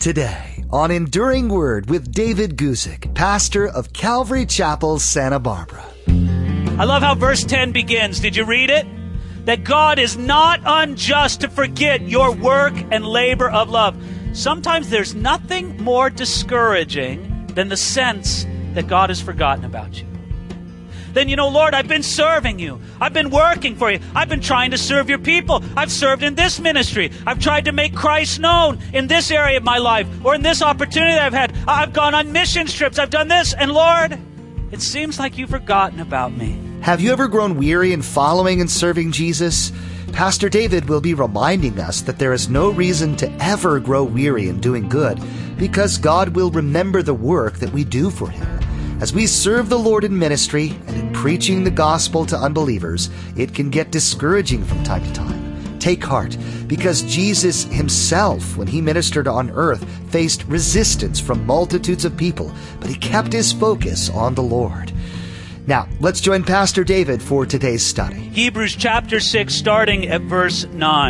Today on Enduring Word with David Guzik, pastor of Calvary Chapel, Santa Barbara. I love how verse 10 begins. Did you read it? That God is not unjust to forget your work and labor of love. Sometimes there's nothing more discouraging than the sense that God has forgotten about you. Then, Lord, I've been serving you. I've been working for you. I've been trying to serve your people. I've served in this ministry. I've tried to make Christ known in this area of my life or in this opportunity that I've had. I've gone on missions trips. I've done this. And Lord, it seems like you've forgotten about me. Have you ever grown weary in following and serving Jesus? Pastor David will be reminding us that there is no reason to ever grow weary in doing good because God will remember the work that we do for Him. As we serve the Lord in ministry and in preaching the gospel to unbelievers, it can get discouraging from time to time. Take heart, because Jesus Himself, when He ministered on earth, faced resistance from multitudes of people, but He kept His focus on the Lord. Now, let's join Pastor David for today's study. Hebrews chapter 6, starting at verse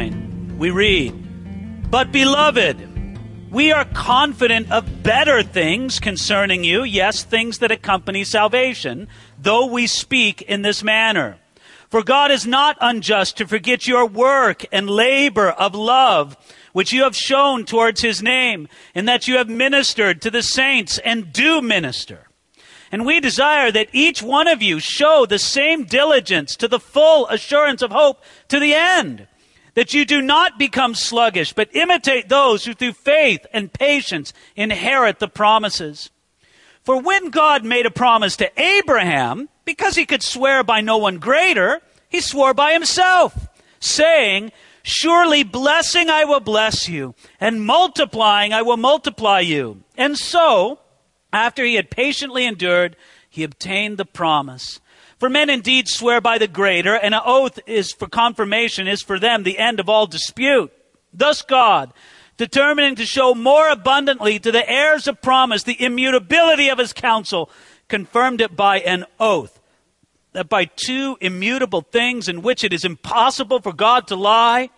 9. We read, "But beloved, we are confident of better things concerning you, yes, things that accompany salvation, though we speak in this manner. For God is not unjust to forget your work and labor of love, which you have shown towards His name, in that you have ministered to the saints and do minister. And we desire that each one of you show the same diligence to the full assurance of hope to the end, that you do not become sluggish, but imitate those who through faith and patience inherit the promises. For when God made a promise to Abraham, because He could swear by no one greater, He swore by Himself, saying, 'Surely blessing I will bless you, and multiplying I will multiply you.' And so, after He had patiently endured, He obtained the promise. For men indeed swear by the greater, and an oath is for confirmation, is for them the end of all dispute. Thus God, determining to show more abundantly to the heirs of promise the immutability of His counsel, confirmed it by an oath, that by two immutable things in which it is impossible for God to lie,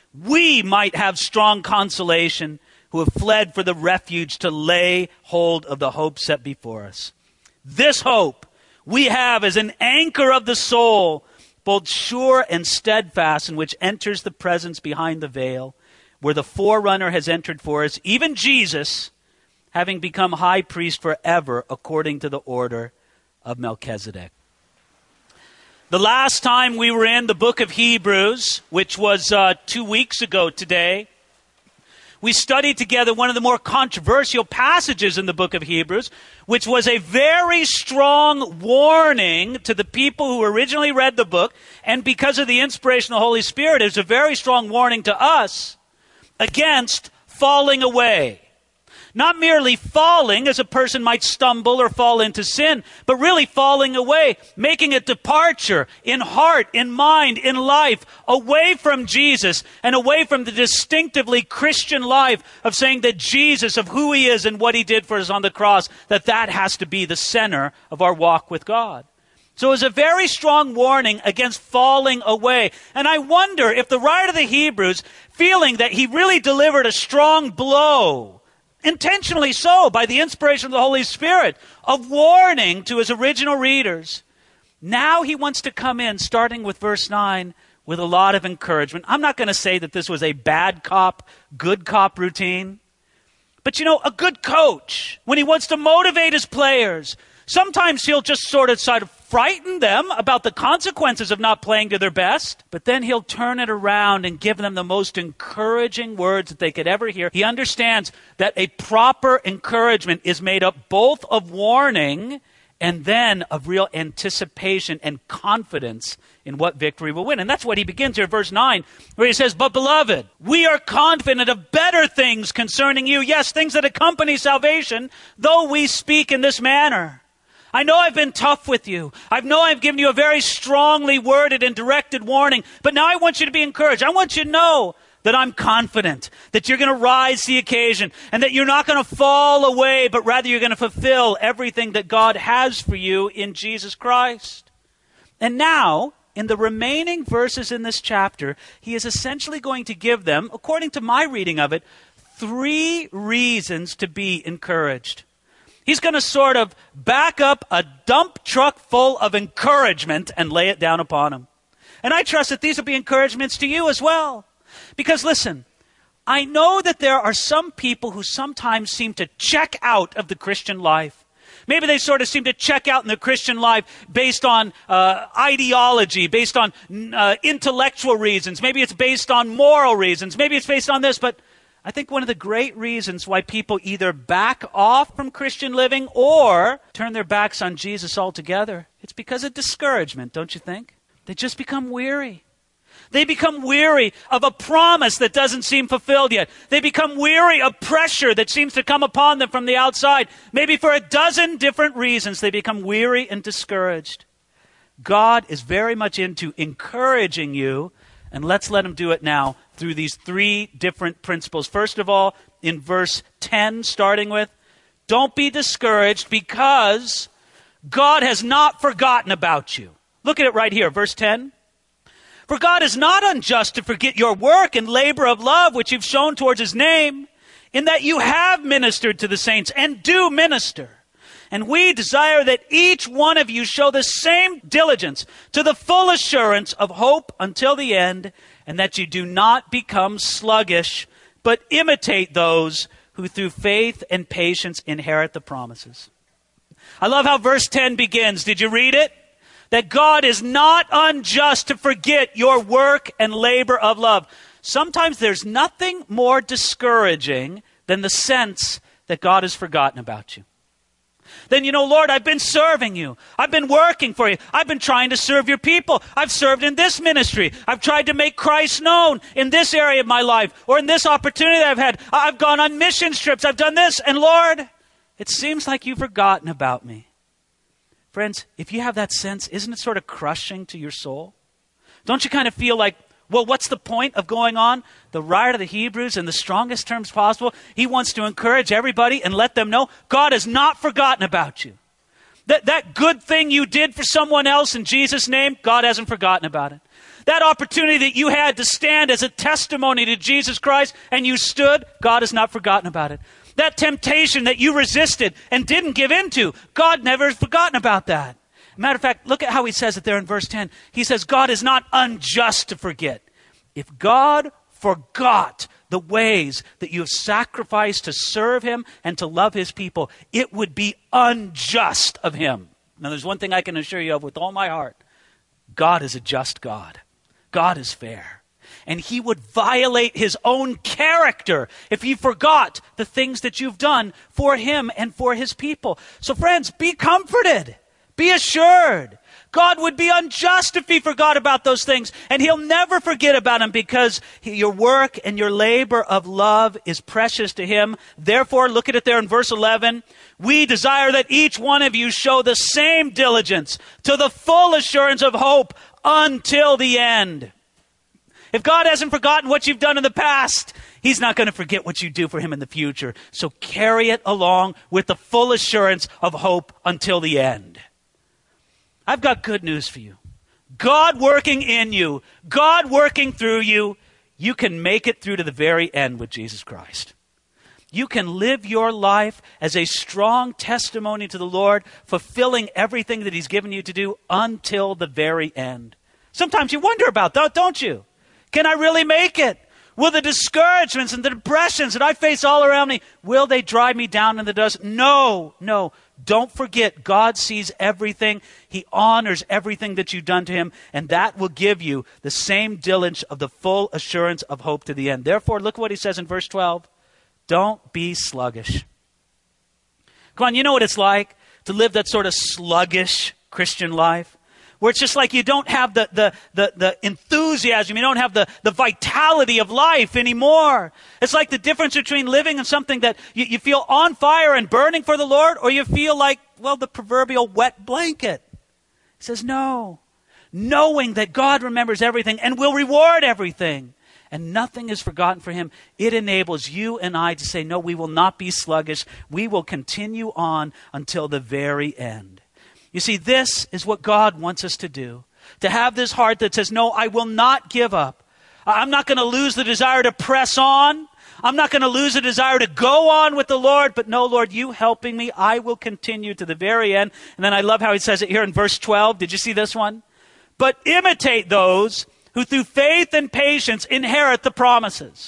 we might have strong consolation, who have fled for the refuge to lay hold of the hope set before us. This hope we have as an anchor of the soul, both sure and steadfast, in which enters the presence behind the veil, where the forerunner has entered for us, even Jesus, having become high priest forever, according to the order of Melchizedek." The last time we were in the book of Hebrews, which was 2 weeks ago today, we studied together one of the more controversial passages in the book of Hebrews, which was a very strong warning to the people who originally read the book, and because of the inspiration of the Holy Spirit, it was a very strong warning to us against falling away. Not merely falling as a person might stumble or fall into sin, but really falling away, making a departure in heart, in mind, in life, away from Jesus and away from the distinctively Christian life of saying that Jesus, of who He is and what He did for us on the cross, that has to be the center of our walk with God. So it was a very strong warning against falling away. And I wonder if the writer of the Hebrews, feeling that he really delivered a strong blow, intentionally so, by the inspiration of the Holy Spirit, of warning to his original readers. Now he wants to come in, starting with verse 9, with a lot of encouragement. I'm not going to say that this was a bad cop, good cop routine. But a good coach, when he wants to motivate his players, sometimes he'll just sort of frighten them about the consequences of not playing to their best, but then he'll turn it around and give them the most encouraging words that they could ever hear. He understands that a proper encouragement is made up both of warning and then of real anticipation and confidence in what victory will win. And that's what he begins here, verse 9, where he says, "But beloved, we are confident of better things concerning you, yes, things that accompany salvation, though we speak in this manner. I know I've been tough with you. I know I've given you a very strongly worded and directed warning, but now I want you to be encouraged. I want you to know that I'm confident that you're going to rise to the occasion and that you're not going to fall away, but rather you're going to fulfill everything that God has for you in Jesus Christ." And now, in the remaining verses in this chapter, he is essentially going to give them, according to my reading of it, 3 reasons to be encouraged. He's going to sort of back up a dump truck full of encouragement and lay it down upon him. And I trust that these will be encouragements to you as well. Because listen, I know that there are some people who sometimes seem to check out of the Christian life. Maybe they sort of seem to check out in the Christian life based on ideology, based on intellectual reasons. Maybe it's based on moral reasons. Maybe it's based on this. But I think one of the great reasons why people either back off from Christian living or turn their backs on Jesus altogether, it's because of discouragement, don't you think? They just become weary. They become weary of a promise that doesn't seem fulfilled yet. They become weary of pressure that seems to come upon them from the outside. Maybe for a dozen different reasons, they become weary and discouraged. God is very much into encouraging you, and let's let him do it now through these 3 different principles. First of all, in verse 10, starting with, don't be discouraged because God has not forgotten about you. Look at it right here, verse 10. For God is not unjust to forget your work and labor of love which you've shown towards his name, in that you have ministered to the saints and do minister. And we desire that each one of you show the same diligence to the full assurance of hope until the end, and that you do not become sluggish, but imitate those who through faith and patience inherit the promises. I love how verse 10 begins. Did you read it? That God is not unjust to forget your work and labor of love. Sometimes there's nothing more discouraging than the sense that God has forgotten about you. Then, Lord, I've been serving you. I've been working for you. I've been trying to serve your people. I've served in this ministry. I've tried to make Christ known in this area of my life or in this opportunity that I've had. I've gone on missions trips. I've done this. And Lord, it seems like you've forgotten about me. Friends, if you have that sense, isn't it sort of crushing to your soul? Don't you kind of feel like, well, what's the point of going on? The writer of the Hebrews, in the strongest terms possible, he wants to encourage everybody and let them know God has not forgotten about you. That good thing you did for someone else in Jesus' name, God hasn't forgotten about it. That opportunity that you had to stand as a testimony to Jesus Christ and you stood, God has not forgotten about it. That temptation that you resisted and didn't give in to, God never has forgotten about that. Matter of fact, look at how he says it there in verse 10. He says, God is not unjust to forget. If God forgot the ways that you have sacrificed to serve him and to love his people, it would be unjust of him. Now, there's one thing I can assure you of with all my heart. God is a just God. God is fair. And he would violate his own character if he forgot the things that you've done for him and for his people. So friends, be comforted. Be assured. God would be unjust if he forgot about those things. And he'll never forget about them because your work and your labor of love is precious to him. Therefore, look at it there in verse 11. We desire that each one of you show the same diligence to the full assurance of hope until the end. If God hasn't forgotten what you've done in the past, he's not going to forget what you do for him in the future. So carry it along with the full assurance of hope until the end. I've got good news for you. God working in you, God working through you, you can make it through to the very end with Jesus Christ. You can live your life as a strong testimony to the Lord, fulfilling everything that he's given you to do until the very end. Sometimes you wonder about that, don't you? Can I really make it? Will the discouragements and the depressions that I face all around me, will they drive me down in the dust? No. Don't forget, God sees everything. He honors everything that you've done to him, and that will give you the same diligence of the full assurance of hope to the end. Therefore, look what he says in verse 12. Don't be sluggish. Come on, you know what it's like to live that sort of sluggish Christian life? Where it's just like you don't have the enthusiasm, you don't have the vitality of life anymore. It's like the difference between living in something that you feel on fire and burning for the Lord, or you feel like, well, the proverbial wet blanket. He says, no. Knowing that God remembers everything and will reward everything, and nothing is forgotten for him, it enables you and I to say, no, we will not be sluggish. We will continue on until the very end. You see, this is what God wants us to do. To have this heart that says, no, I will not give up. I'm not going to lose the desire to press on. I'm not going to lose a desire to go on with the Lord, but no, Lord, you helping me, I will continue to the very end. And then I love how he says it here in verse 12. Did you see this one? But imitate those who through faith and patience inherit the promises.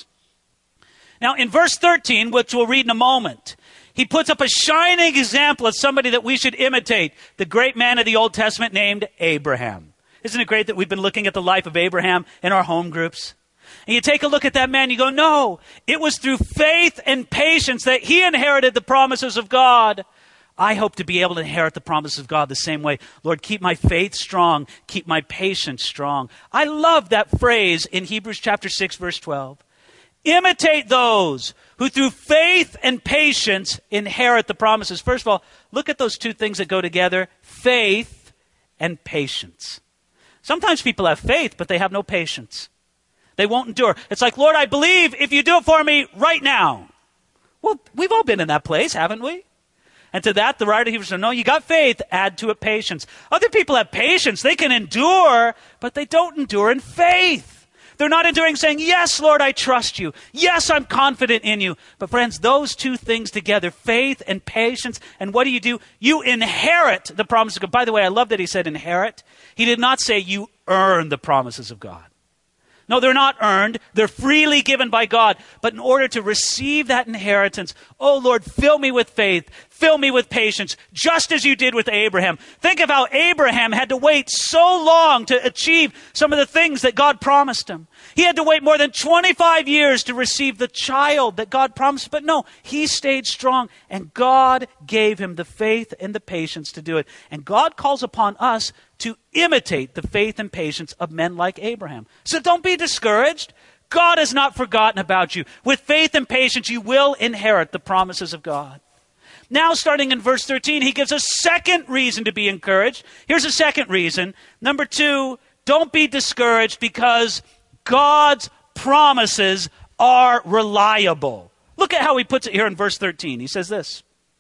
Now, in verse 13, which we'll read in a moment, he puts up a shining example of somebody that we should imitate, the great man of the Old Testament named Abraham. Isn't it great that we've been looking at the life of Abraham in our home groups? And you take a look at that man, you go, no, it was through faith and patience that he inherited the promises of God. I hope to be able to inherit the promises of God the same way. Lord, keep my faith strong, keep my patience strong. I love that phrase in Hebrews chapter 6, verse 12. Imitate those who through faith and patience inherit the promises. First of all, look at those two things that go together, faith and patience. Sometimes people have faith, but they have no patience. They won't endure. It's like, Lord, I believe if you do it for me right now. Well, we've all been in that place, haven't we? And to that, the writer of Hebrews said, no, you got faith, add to it patience. Other people have patience. They can endure, but they don't endure in faith. They're not enduring saying, yes, Lord, I trust you. Yes, I'm confident in you. But friends, those two things together, faith and patience, and what do? You inherit the promises of God. By the way, I love that he said inherit. He did not say you earn the promises of God. No, they're not earned. They're freely given by God. But in order to receive that inheritance, oh Lord, fill me with faith. Fill me with patience, just as you did with Abraham. Think of how Abraham had to wait so long to achieve some of the things that God promised him. He had to wait more than 25 years to receive the child that God promised. But no, he stayed strong, and God gave him the faith and the patience to do it. And God calls upon us to imitate the faith and patience of men like Abraham. So don't be discouraged. God has not forgotten about you. With faith and patience, you will inherit the promises of God. Now, starting in verse 13, he gives a second reason to be encouraged. Here's a second reason. Number 2, don't be discouraged because God's promises are reliable. Look at how he puts it here in verse 13. He says this.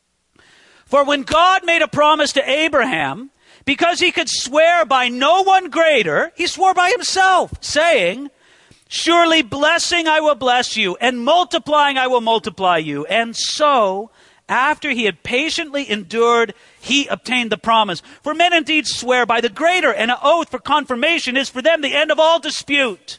For when God made a promise to Abraham, because he could swear by no one greater, he swore by himself, saying, surely blessing I will bless you, and multiplying I will multiply you. And so, after he had patiently endured, he obtained the promise. For men indeed swear by the greater, and an oath for confirmation is for them the end of all dispute.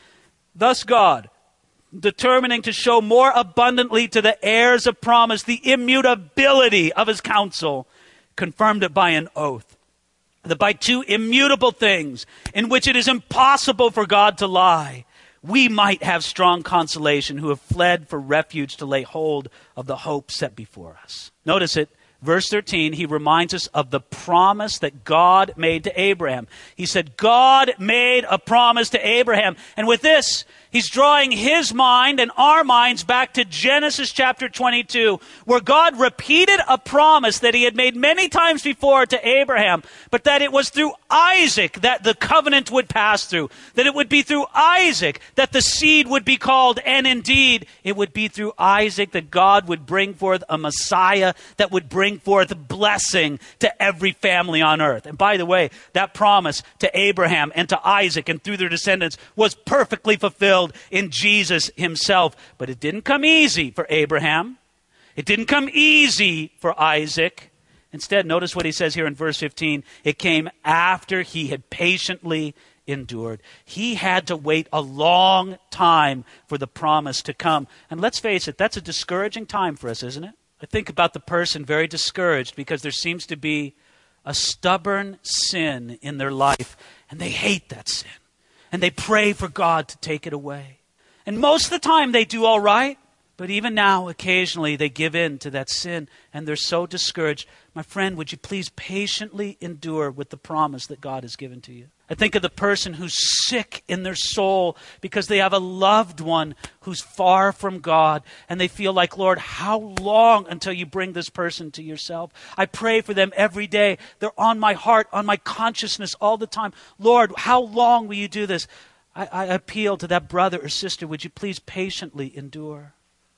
Thus God, determining to show more abundantly to the heirs of promise the immutability of his counsel, confirmed it by an oath, that by two immutable things, in which it is impossible for God to lie, we might have strong consolation who have fled for refuge to lay hold of the hope set before us. Notice it. Verse 13, he reminds us of the promise that God made to Abraham. He said, God made a promise to Abraham. And with this, he's drawing his mind and our minds back to Genesis chapter 22, where God repeated a promise that he had made many times before to Abraham, but that it was through Isaac that the covenant would pass through, that it would be through Isaac that the seed would be called, and indeed, it would be through Isaac that God would bring forth a Messiah that would bring forth blessing to every family on earth. And by the way, that promise to Abraham and to Isaac and through their descendants was perfectly fulfilled in Jesus himself. But it didn't come easy for Abraham. It didn't come easy for Isaac. Instead, notice what he says here in verse 15. It came after he had patiently endured. He had to wait a long time for the promise to come. And let's face it, that's a discouraging time for us, isn't it? I think about the person very discouraged because there seems to be a stubborn sin in their life, and they hate that sin. And they pray for God to take it away. And most of the time they do all right, but even now, occasionally, they give in to that sin, and they're so discouraged. My friend, would you please patiently endure with the promise that God has given to you? I think of the person who's sick in their soul because they have a loved one who's far from God, and they feel like, Lord, how long until you bring this person to yourself? I pray for them every day. They're on my heart, on my consciousness all the time. Lord, how long will you do this? I appeal to that brother or sister, would you please patiently endure?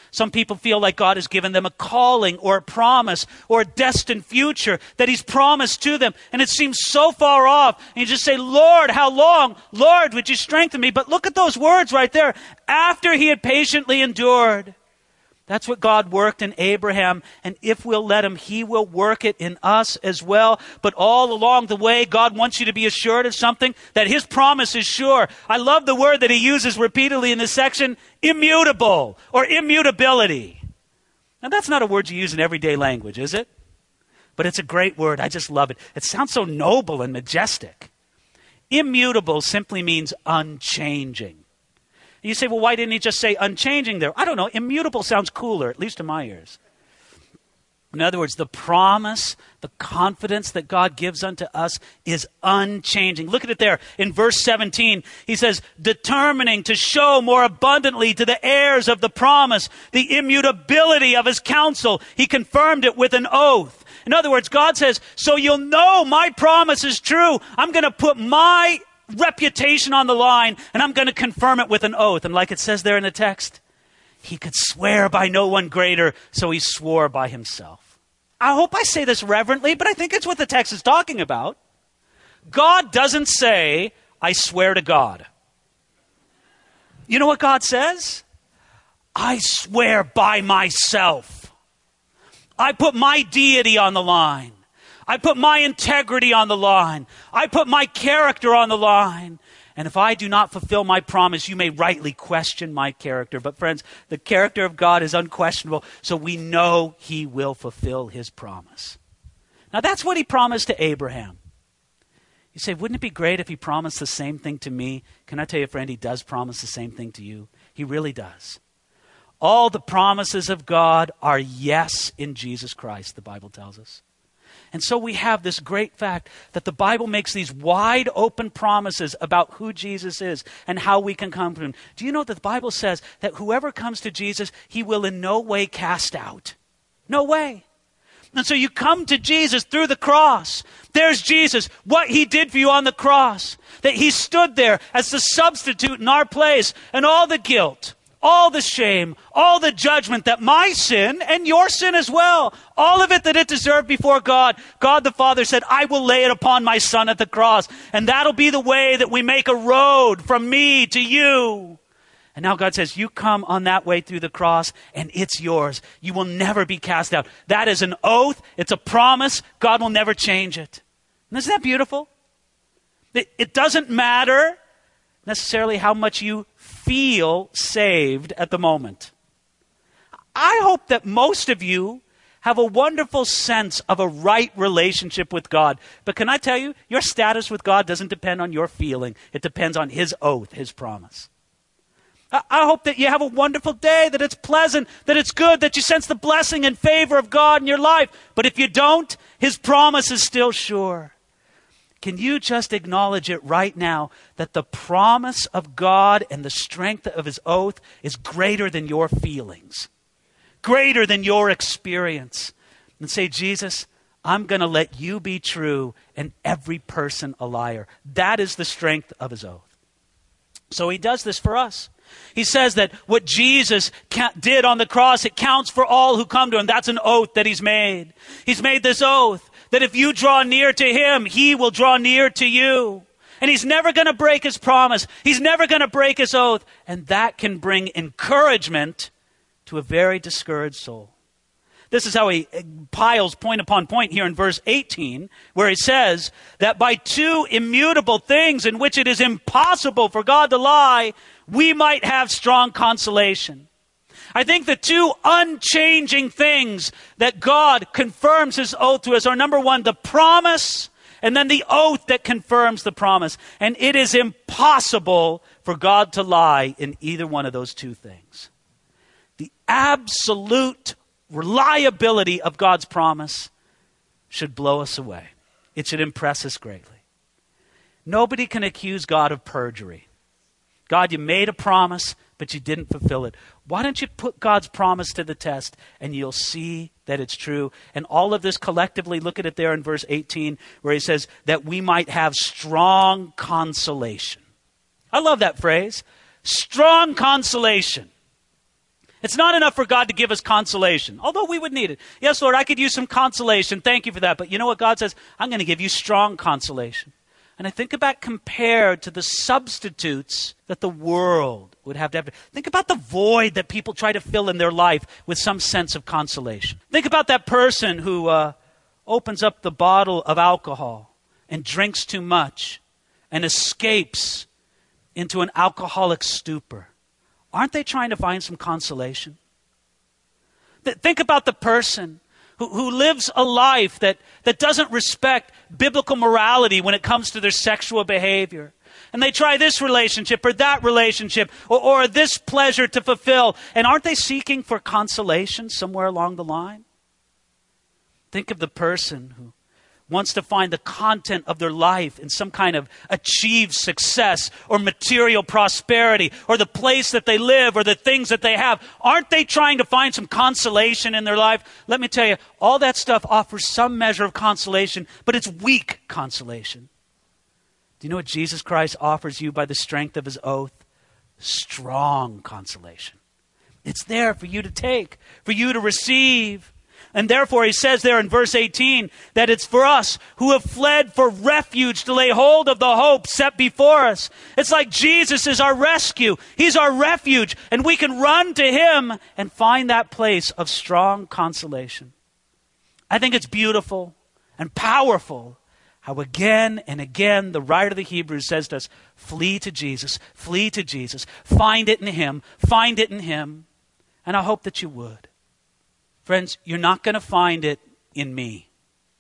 Some people feel like God has given them a calling or a promise or a destined future that he's promised to them. And it seems so far off. And you just say, Lord, how long? Lord, would you strengthen me? But look at those words right there. After he had patiently endured. That's what God worked in Abraham. And if we'll let him, he will work it in us as well. But all along the way, God wants you to be assured of something, that his promise is sure. I love the word that he uses repeatedly in this section, immutable or immutability. Now, that's not a word you use in everyday language, is it? But it's a great word. I just love it. It sounds so noble and majestic. Immutable simply means unchanging. You say, well, why didn't he just say unchanging there? I don't know. Immutable sounds cooler, at least in my ears. In other words, the promise, the confidence that God gives unto us is unchanging. Look at it there in verse 17. He says, determining to show more abundantly to the heirs of the promise the immutability of his counsel. He confirmed it with an oath. In other words, God says, so you'll know my promise is true. I'm going to put my reputation on the line, and I'm going to confirm it with an oath. And like it says there in the text, he could swear by no one greater, so he swore by himself. I hope I say this reverently, but I think it's what the text is talking about. God doesn't say, I swear to God. You know what God says? I swear by myself. I put my deity on the line. I put my integrity on the line. I put my character on the line. And if I do not fulfill my promise, you may rightly question my character. But friends, the character of God is unquestionable, so we know he will fulfill his promise. Now that's what he promised to Abraham. You say, wouldn't it be great if he promised the same thing to me? Can I tell you, friend, he does promise the same thing to you. He really does. All the promises of God are yes in Jesus Christ, the Bible tells us. And so we have this great fact that the Bible makes these wide open promises about who Jesus is and how we can come to him. Do you know that the Bible says that whoever comes to Jesus, he will in no way cast out? No way. And so you come to Jesus through the cross. There's Jesus, what he did for you on the cross. That he stood there as the substitute in our place, and all the guilt, all the shame, all the judgment that my sin and your sin as well, all of it that it deserved before God, God the Father said, I will lay it upon my Son at the cross. And that'll be the way that we make a road from me to you. And now God says, you come on that way through the cross and it's yours. You will never be cast out. That is an oath. It's a promise. God will never change it. And isn't that beautiful? It doesn't matter necessarily how much you feel saved at the moment. I hope that most of you have a wonderful sense of a right relationship with God. But can I tell you, your status with God doesn't depend on your feeling. It depends on his oath, his promise. I hope that you have a wonderful day, that it's pleasant, that it's good, that you sense the blessing and favor of God in your life. But if you don't, his promise is still sure. Can you just acknowledge it right now that the promise of God and the strength of his oath is greater than your feelings, greater than your experience? And say, Jesus, I'm going to let you be true and every person a liar. That is the strength of his oath. So he does this for us. He says that what Jesus did on the cross, it counts for all who come to him. That's an oath that he's made. He's made this oath that if you draw near to him, he will draw near to you. And he's never going to break his promise. He's never going to break his oath. And that can bring encouragement to a very discouraged soul. This is how he piles point upon point here in verse 18, where he says that by two immutable things in which it is impossible for God to lie, we might have strong consolation. I think the two unchanging things that God confirms his oath to us are, number one, the promise, and then the oath that confirms the promise. And it is impossible for God to lie in either one of those two things. The absolute reliability of God's promise should blow us away. It should impress us greatly. Nobody can accuse God of perjury. God, you made a promise, but you didn't fulfill it. Why don't you put God's promise to the test and you'll see that it's true? And all of this collectively, look at it there in verse 18 where he says that we might have strong consolation. I love that phrase, strong consolation. It's not enough for God to give us consolation, although we would need it. Yes, Lord, I could use some consolation. Thank you for that. But you know what God says? I'm going to give you strong consolation. And I think about compared to the substitutes that the world would have to have. Think about the void that people try to fill in their life with some sense of consolation. Think about that person who opens up the bottle of alcohol and drinks too much and escapes into an alcoholic stupor. Aren't they trying to find some consolation? Think about the person who lives a life that doesn't respect biblical morality when it comes to their sexual behavior. And they try this relationship or that relationship or this pleasure to fulfill. And aren't they seeking for consolation somewhere along the line? Think of the person who wants to find the content of their life in some kind of achieved success or material prosperity or the place that they live or the things that they have. Aren't they trying to find some consolation in their life? Let me tell you, all that stuff offers some measure of consolation, but it's weak consolation. Do you know what Jesus Christ offers you by the strength of his oath? Strong consolation. It's there for you to take, for you to receive. And therefore, he says there in verse 18 that it's for us who have fled for refuge to lay hold of the hope set before us. It's like Jesus is our rescue. He's our refuge, and we can run to him and find that place of strong consolation. I think it's beautiful and powerful how again and again the writer of the Hebrews says to us, flee to Jesus, find it in him, find it in him. And I hope that you would. Friends, you're not going to find it in me.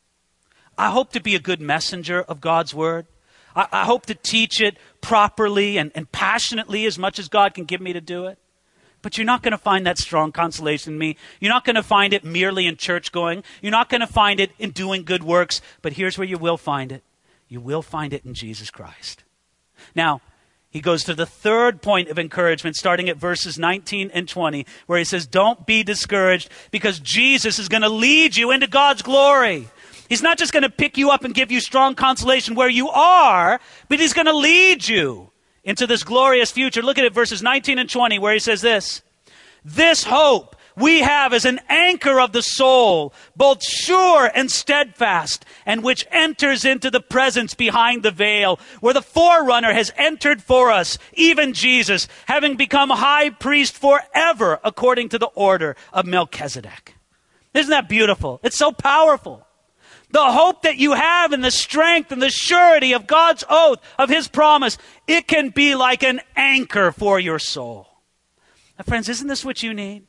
I hope to be a good messenger of God's word. I hope to teach it properly and passionately as much as God can give me to do it. But you're not going to find that strong consolation in me. You're not going to find it merely in church going. You're not going to find it in doing good works. But here's where you will find it. You will find it in Jesus Christ. Now, he goes to the third point of encouragement, starting at verses 19 and 20, where he says, don't be discouraged because Jesus is going to lead you into God's glory. He's not just going to pick you up and give you strong consolation where you are, but he's going to lead you into this glorious future. Look at it, verses 19 and 20, where he says this, this hope we have as an anchor of the soul, both sure and steadfast, and which enters into the presence behind the veil, where the forerunner has entered for us, even Jesus, having become high priest forever, according to the order of Melchizedek. Isn't that beautiful? It's so powerful. The hope that you have in the strength and the surety of God's oath, of his promise, it can be like an anchor for your soul. Now, friends, isn't this what you need?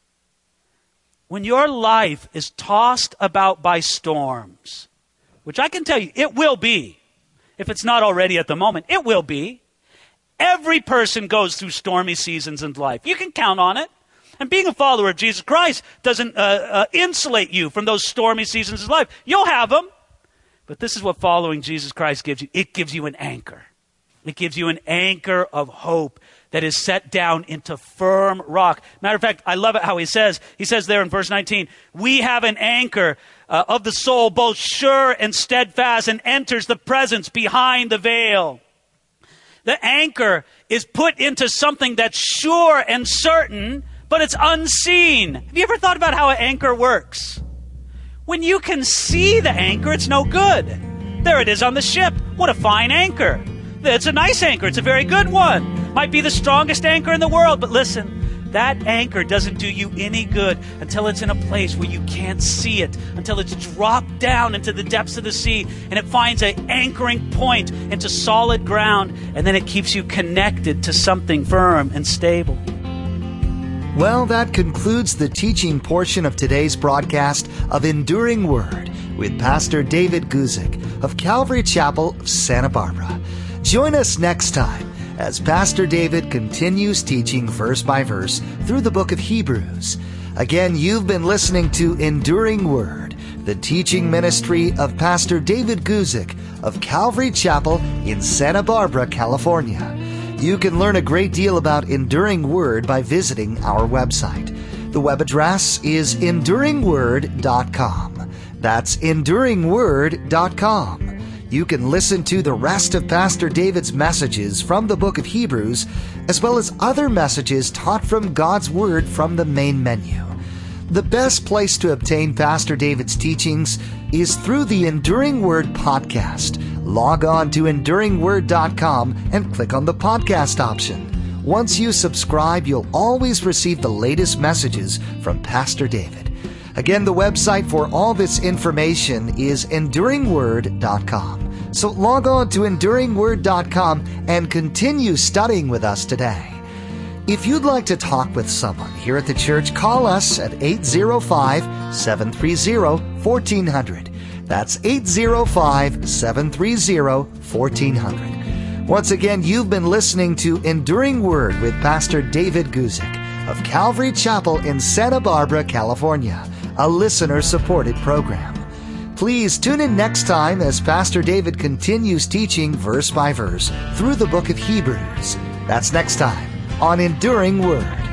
When your life is tossed about by storms, which I can tell you, it will be, if it's not already at the moment, it will be. Every person goes through stormy seasons in life. You can count on it. And being a follower of Jesus Christ doesn't insulate you from those stormy seasons of life. You'll have them. But this is what following Jesus Christ gives you. It gives you an anchor. It gives you an anchor of hope that is set down into firm rock. Matter of fact, I love it how he says there in verse 19, we have an anchor of the soul, both sure and steadfast, and enters the presence behind the veil. The anchor is put into something that's sure and certain, but it's unseen. Have you ever thought about how an anchor works? When you can see the anchor, it's no good. There it is on the ship. What a fine anchor. It's a nice anchor. It's a very good one. Might be the strongest anchor in the world, but listen, that anchor doesn't do you any good until it's in a place where you can't see it, until it's dropped down into the depths of the sea and it finds an anchoring point into solid ground, and then it keeps you connected to something firm and stable. Well, that concludes the teaching portion of today's broadcast of Enduring Word with Pastor David Guzik of Calvary Chapel of Santa Barbara. Join us next time as Pastor David continues teaching verse by verse through the book of Hebrews. Again, you've been listening to Enduring Word, the teaching ministry of Pastor David Guzik of Calvary Chapel in Santa Barbara, California. You can learn a great deal about Enduring Word by visiting our website. The web address is enduringword.com. That's enduringword.com. You can listen to the rest of Pastor David's messages from the book of Hebrews, as well as other messages taught from God's Word from the main menu. The best place to obtain Pastor David's teachings is through the Enduring Word podcast. Log on to EnduringWord.com and click on the podcast option. Once you subscribe, you'll always receive the latest messages from Pastor David. Again, the website for all this information is EnduringWord.com. So log on to EnduringWord.com and continue studying with us today. If you'd like to talk with someone here at the church, call us at 805-730-1400. That's 805-730-1400. Once again, you've been listening to Enduring Word with Pastor David Guzik of Calvary Chapel in Santa Barbara, California, a listener-supported program. Please tune in next time as Pastor David continues teaching verse by verse through the book of Hebrews. That's next time on Enduring Word.